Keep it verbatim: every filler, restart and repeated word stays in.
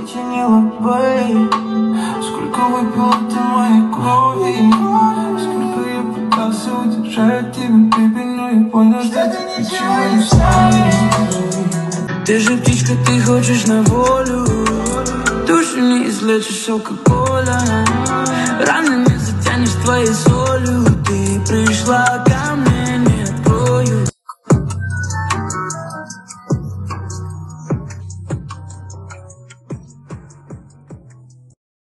причинила боль. Сколько выпила ты моей крови, сколько я пытался удержать тебя, бэби, но я понял, что ты ничего не знаешь. Ты же птичка, ты хочешь на волю, душу не излечишь алкоголя, раны не затянешь твоей солью. Ты пришла